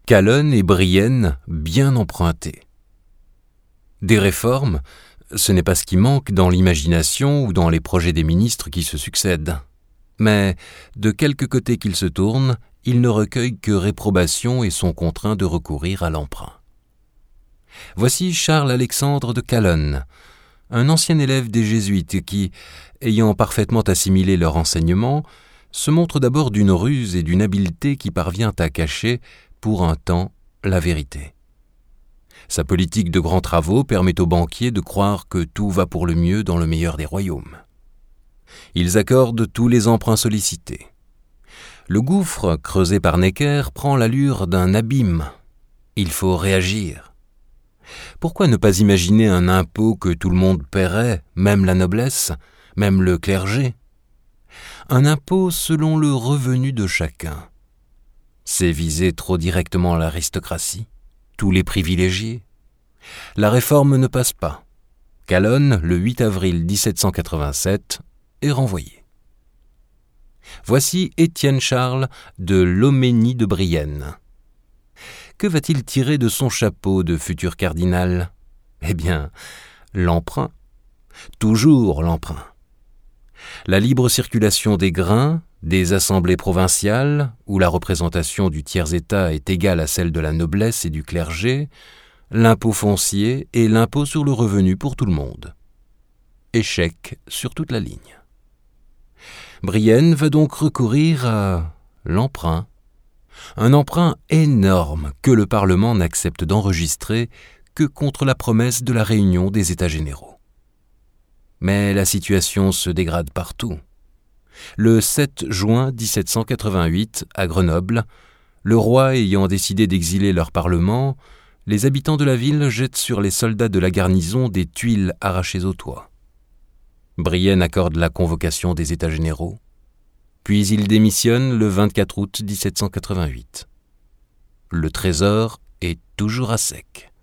Calonne et Brienne bien empruntés. Des réformes, ce n'est pas ce qui manque dans l'imagination ou dans les projets des ministres qui se succèdent. Mais, de quelque côté qu'ils se tournent, ils ne recueillent que réprobation et sont contraints de recourir à l'emprunt. Voici Charles-Alexandre de Calonne, un ancien élève des Jésuites qui, ayant parfaitement assimilé leur enseignement, se montre d'abord d'une ruse et d'une habileté qui parvient à cacher, pour un temps, la vérité. Sa politique de grands travaux permet aux banquiers de croire que tout va pour le mieux dans le meilleur des royaumes. Ils accordent tous les emprunts sollicités. Le gouffre creusé par Necker prend l'allure d'un abîme. Il faut réagir. Pourquoi ne pas imaginer un impôt que tout le monde paierait, même la noblesse, même le clergé? Un impôt selon le revenu de chacun. C'est viser trop directement l'aristocratie, tous les privilégiés. La réforme ne passe pas. Calonne, le 8 avril 1787, est renvoyé. Voici Étienne Charles de Loménie de Brienne. Que va-t-il tirer de son chapeau de futur cardinal? Eh bien, l'emprunt. Toujours l'emprunt. La libre circulation des grains, des assemblées provinciales, où la représentation du tiers-État est égale à celle de la noblesse et du clergé, l'impôt foncier et l'impôt sur le revenu pour tout le monde. Échec sur toute la ligne. Brienne va donc recourir à l'emprunt. Un emprunt énorme que le Parlement n'accepte d'enregistrer que contre la promesse de la réunion des États généraux. Mais la situation se dégrade partout. Le 7 juin 1788, à Grenoble, le roi ayant décidé d'exiler leur parlement, les habitants de la ville jettent sur les soldats de la garnison des tuiles arrachées au toit. Brienne accorde la convocation des États généraux, puis il démissionne le 24 août 1788. Le trésor est toujours à sec.